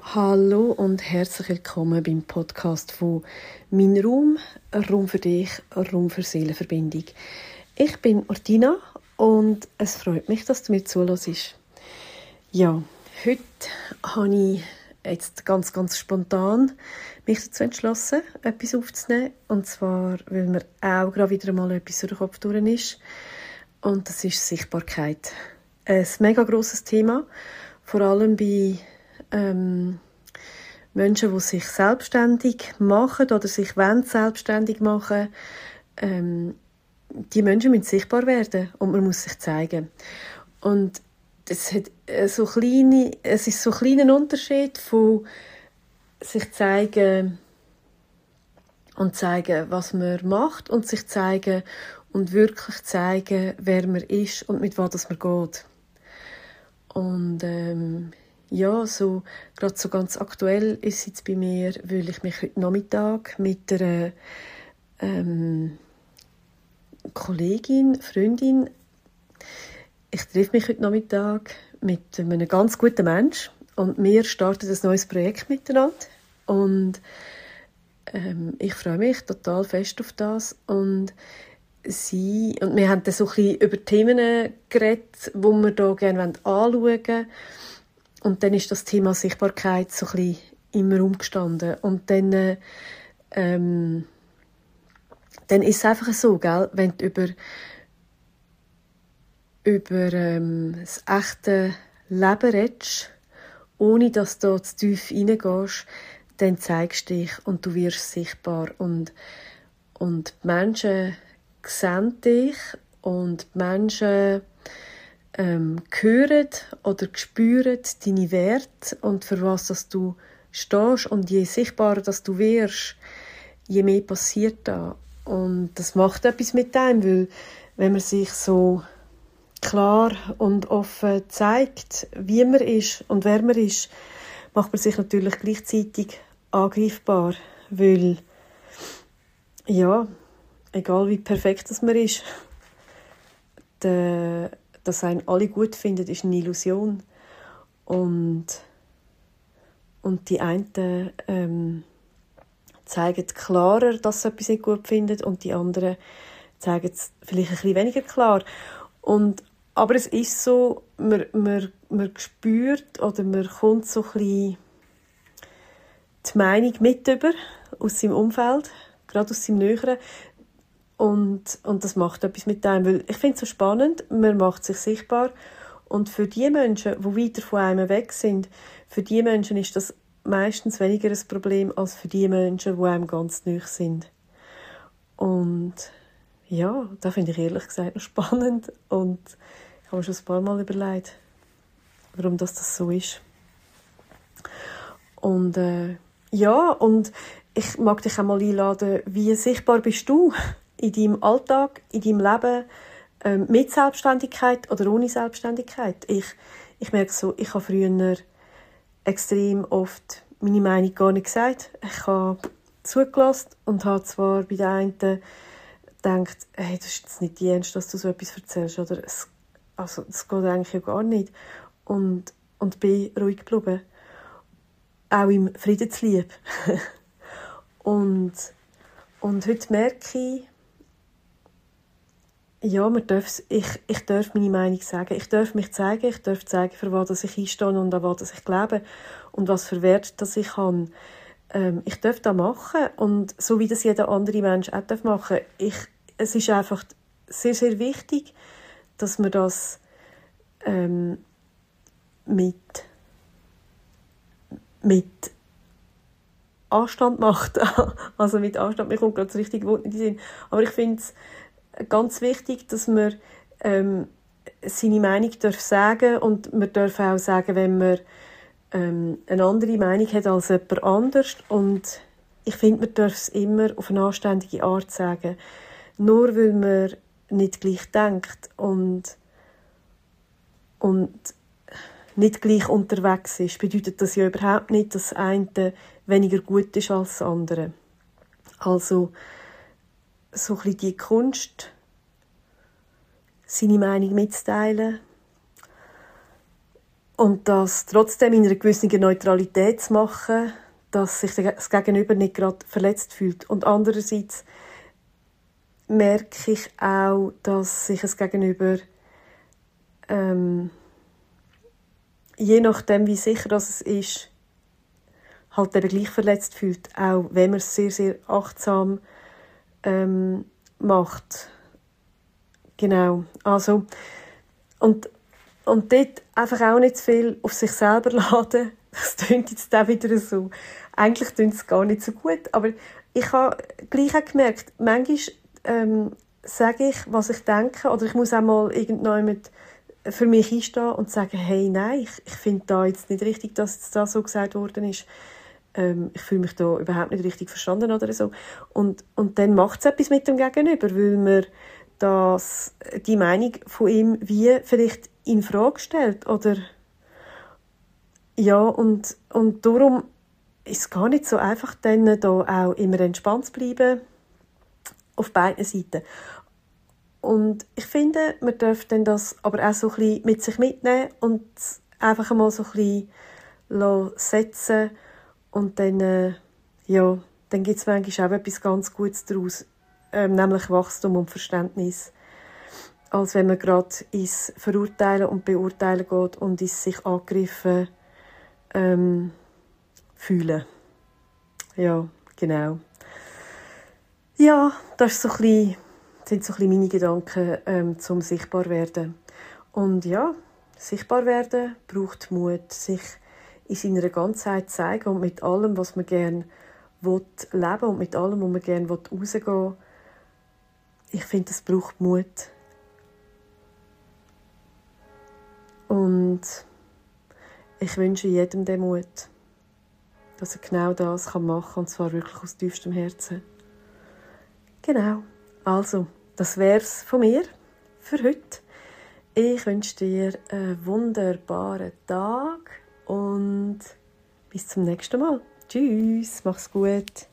Hallo und herzlich willkommen beim Podcast von «Mein Raum», Raum für dich, Raum für Seelenverbindung. Ich bin Martina und es freut mich, dass du mir zuhörst. Ja, heute habe ich jetzt ganz spontan mich dazu entschlossen, etwas aufzunehmen. Und zwar, weil mir auch gerade wieder mal etwas durch den Kopf durch ist. Und das ist Sichtbarkeit. Ein mega grosses Thema, vor allem bei Menschen, die sich selbstständig machen oder sich selbstständig machen die Menschen müssen sichtbar werden und man muss sich zeigen. Und es ist so ein kleiner Unterschied von sich zeigen und zeigen, was man macht und sich zeigen und wirklich zeigen, wer man ist und mit was man geht. Und ja, gerade so ganz aktuell ist es jetzt bei mir, weil ich mich heute Nachmittag mit einer Kollegin, Freundin, ich treffe mich heute Nachmittag mit einem ganz guten Menschen und wir starten ein neues Projekt miteinander und ich freue mich total fest auf das und wir haben dann so ein bisschen über Themen geredet, die wir hier gerne anschauen wollen. Und dann ist das Thema Sichtbarkeit so ein bisschen im Raum gestanden. Und dann ist es einfach so, gell? Wenn du über das echte Leben redest, ohne dass du zu tief reingehst, dann zeigst du dich und du wirst sichtbar. Und die Menschen sehen dich und die Menschen hören oder spüren deine Werte und für was dass du stehst. Und je sichtbarer dass du wirst, je mehr passiert da. Und das macht etwas mit einem, weil wenn man sich so klar und offen zeigt, wie man ist und wer man ist, macht man sich natürlich gleichzeitig angreifbar, weil ja, egal wie perfekt das man ist, dass einen alle gut finden, ist eine Illusion. Und die einen zeigen klarer, dass sie etwas nicht gut finden und die anderen zeigen es vielleicht ein bisschen weniger klar. Aber es ist so, man spürt oder man kommt so ein bisschen die Meinung mit über aus seinem Umfeld, gerade aus seinem Näheren. Und das macht etwas mit einem, weil ich finde es so spannend, man macht sich sichtbar und für die Menschen, die weiter von einem weg sind, für die Menschen ist das meistens weniger ein Problem als für die Menschen, die einem ganz nahe sind. Und ja, das finde ich ehrlich gesagt noch spannend und ich habe mir schon ein paar Mal überlegt, warum das so ist. Und ja, und ich mag dich auch mal einladen, wie sichtbar bist du in deinem Alltag, in deinem Leben, mit Selbstständigkeit oder ohne Selbstständigkeit. Ich merke so, ich habe früher extrem oft meine Meinung gar nicht gesagt. Ich habe zugelassen und habe zwar bei den einen gedacht, hey, das ist jetzt nicht die Ernst, dass du so etwas erzählst, oder das geht eigentlich ja gar nicht. Und bin ruhig geblieben. Auch im Friedenslieb. und heute merke ich, ja, ich darf meine Meinung sagen. Ich darf mich zeigen, ich darf zeigen, für was ich einstehe und an was ich glaube und was für Werte das ich habe. Ich darf das machen und so wie das jeder andere Mensch auch machen darf. Es ist einfach sehr, sehr wichtig, dass man das mit Anstand macht. Also mit Anstand, mir kommt gerade das richtige Wort nicht in den Sinn. Aber ich finde es ganz wichtig, dass man seine Meinung sagen darf und man darf auch sagen, wenn man eine andere Meinung hat als jemand anders. Und ich finde, man darf es immer auf eine anständige Art sagen. Nur weil man nicht gleich denkt und nicht gleich unterwegs ist, bedeutet das ja überhaupt nicht, dass das eine weniger gut ist als das andere. Also so ein bisschen die Kunst, seine Meinung mitzuteilen Und das trotzdem in einer gewissen Neutralität zu machen, dass sich das Gegenüber nicht gerade verletzt fühlt. Und andererseits merke ich auch, dass sich das Gegenüber je nachdem, wie sicher das es ist, halt eben gleich verletzt fühlt, auch wenn man es sehr, sehr achtsam macht. Genau. Also, und dort einfach auch nicht zu viel auf sich selber laden. Das klingt jetzt auch wieder so. Eigentlich klingt es gar nicht so gut, aber ich habe gleich auch gemerkt, manchmal sage ich, was ich denke, oder ich muss auch mal irgendjemand für mich einstehen und sagen, hey, nein, ich finde da jetzt nicht richtig, dass es da so gesagt worden ist. Ich fühle mich da überhaupt nicht richtig verstanden oder so. Und dann macht es etwas mit dem Gegenüber, weil man die Meinung von ihm wie vielleicht in Frage stellt. Oder ja, und darum ist es gar nicht so einfach, dann da auch immer entspannt zu bleiben, auf beiden Seiten. Und ich finde, man darf dann das aber auch so ein bisschen mit sich mitnehmen und einfach einmal so ein bisschen setzen und dann, dann gibt es manchmal auch etwas ganz Gutes daraus, nämlich Wachstum und Verständnis, als wenn man gerade ins Verurteilen und Beurteilen geht und ins sich angegriffen fühlen. Ja, genau. Ja, das ist sind so ein bisschen meine Gedanken zum Sichtbarwerden. Und ja, sichtbar werden braucht Mut, sich in seiner Ganzheit zeigen und mit allem, was man gerne leben und mit allem, was man gerne rausgehen will. Ich finde, es braucht Mut. Und ich wünsche jedem den Mut, dass er genau das machen kann, und zwar wirklich aus tiefstem Herzen. Genau. Also, das wär's von mir für heute. Ich wünsche dir einen wunderbaren Tag und bis zum nächsten Mal. Tschüss, mach's gut.